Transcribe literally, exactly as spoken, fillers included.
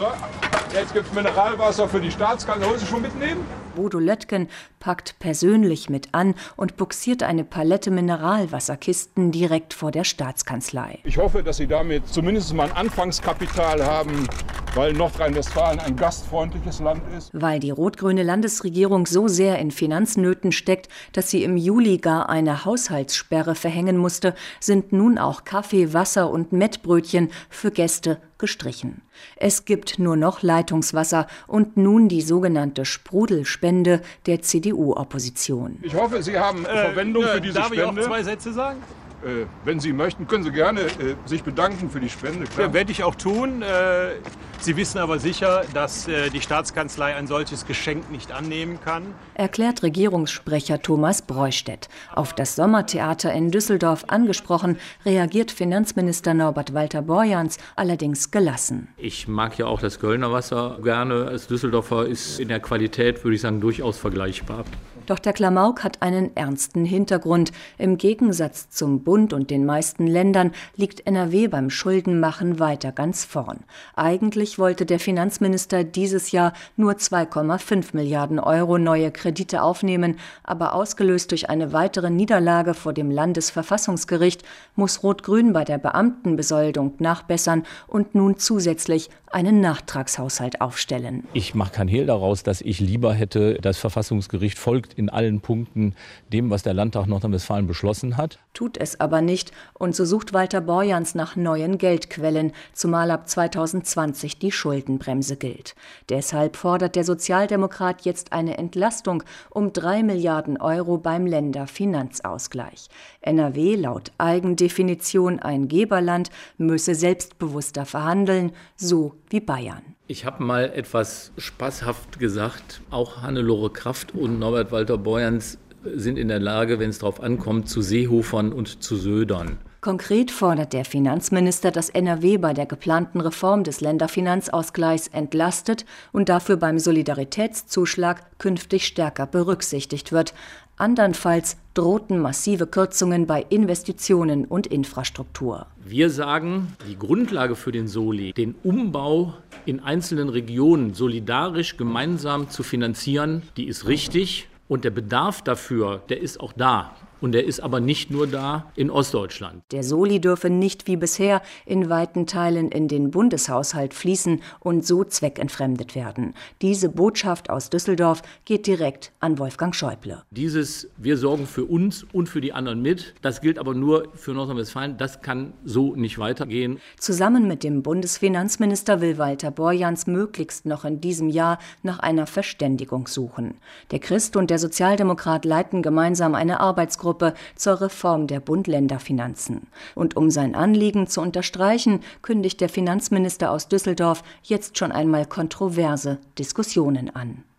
So, jetzt gibt es Mineralwasser für die Staatskanzlei. Wollen Sie schon mitnehmen? Bodo Löttgen packt persönlich mit an und buxiert eine Palette Mineralwasserkisten direkt vor der Staatskanzlei. Ich hoffe, dass Sie damit zumindest mal ein Anfangskapital haben, weil Nordrhein-Westfalen ein gastfreundliches Land ist. Weil die rot-grüne Landesregierung so sehr in Finanznöten steckt, dass sie im Juli gar eine Haushaltssperre verhängen musste, sind nun auch Kaffee, Wasser und Mettbrötchen für Gäste gestrichen. Es gibt nur noch Leitungswasser und nun die sogenannte Sprudelspende der C D U-Opposition. Ich hoffe, Sie haben äh, Verwendung für diese darf Spende. Darf ich auch zwei Sätze sagen? Äh, wenn Sie möchten, können Sie gerne äh, sich bedanken für die Spende. Klar. Ja, werde ich auch tun. Äh, Sie wissen aber sicher, dass äh, die Staatskanzlei ein solches Geschenk nicht annehmen kann. Erklärt Regierungssprecher Thomas Breustedt. Auf das Sommertheater in Düsseldorf angesprochen, reagiert Finanzminister Norbert Walter-Borjans allerdings gelassen. Ich mag ja auch das Kölner Wasser gerne. Als Düsseldorfer ist in der Qualität, würde ich sagen, durchaus vergleichbar. Doch der Klamauk hat einen ernsten Hintergrund. Im Gegensatz zum Bund und den meisten Ländern liegt N R W beim Schuldenmachen weiter ganz vorn. Eigentlich wollte der Finanzminister dieses Jahr nur zwei Komma fünf Milliarden Euro neue Kredite aufnehmen, aber ausgelöst durch eine weitere Niederlage vor dem Landesverfassungsgericht muss Rot-Grün bei der Beamtenbesoldung nachbessern und nun zusätzlich einen Nachtragshaushalt aufstellen. Ich mache kein Hehl daraus, dass ich lieber hätte, das Verfassungsgericht folgt in allen Punkten dem, was der Landtag Nordrhein-Westfalen beschlossen hat. Tut es aber nicht und so sucht Walter-Borjans nach neuen Geldquellen, zumal ab zweitausendzwanzig die Schuldenbremse gilt. Deshalb fordert der Sozialdemokrat jetzt eine Entlastung um drei Milliarden Euro beim Länderfinanzausgleich. N R W, laut Eigendefinition ein Geberland, müsse selbstbewusster verhandeln, so wie Bayern. Ich habe mal etwas spaßhaft gesagt, auch Hannelore Kraft und Norbert Walter-Borjans sind in der Lage, wenn es darauf ankommt, zu Seehofern und zu Södern. Konkret fordert der Finanzminister, dass N R W bei der geplanten Reform des Länderfinanzausgleichs entlastet und dafür beim Solidaritätszuschlag künftig stärker berücksichtigt wird. Andernfalls drohten massive Kürzungen bei Investitionen und Infrastruktur. Wir sagen, die Grundlage für den Soli, den Umbau in einzelnen Regionen solidarisch gemeinsam zu finanzieren, die ist richtig. Und der Bedarf dafür, der ist auch da. Und der ist aber nicht nur da in Ostdeutschland. Der Soli dürfe nicht wie bisher in weiten Teilen in den Bundeshaushalt fließen und so zweckentfremdet werden. Diese Botschaft aus Düsseldorf geht direkt an Wolfgang Schäuble. Dieses Wir sorgen für uns und für die anderen mit, das gilt aber nur für Nordrhein-Westfalen. Das kann so nicht weitergehen. Zusammen mit dem Bundesfinanzminister will Walter-Borjans möglichst noch in diesem Jahr nach einer Verständigung suchen. Der Christ und der Sozialdemokrat leiten gemeinsam eine Arbeitsgruppe zur Reform der Bund-Länder-Finanzen. Und um sein Anliegen zu unterstreichen, kündigt der Finanzminister aus Düsseldorf jetzt schon einmal kontroverse Diskussionen an.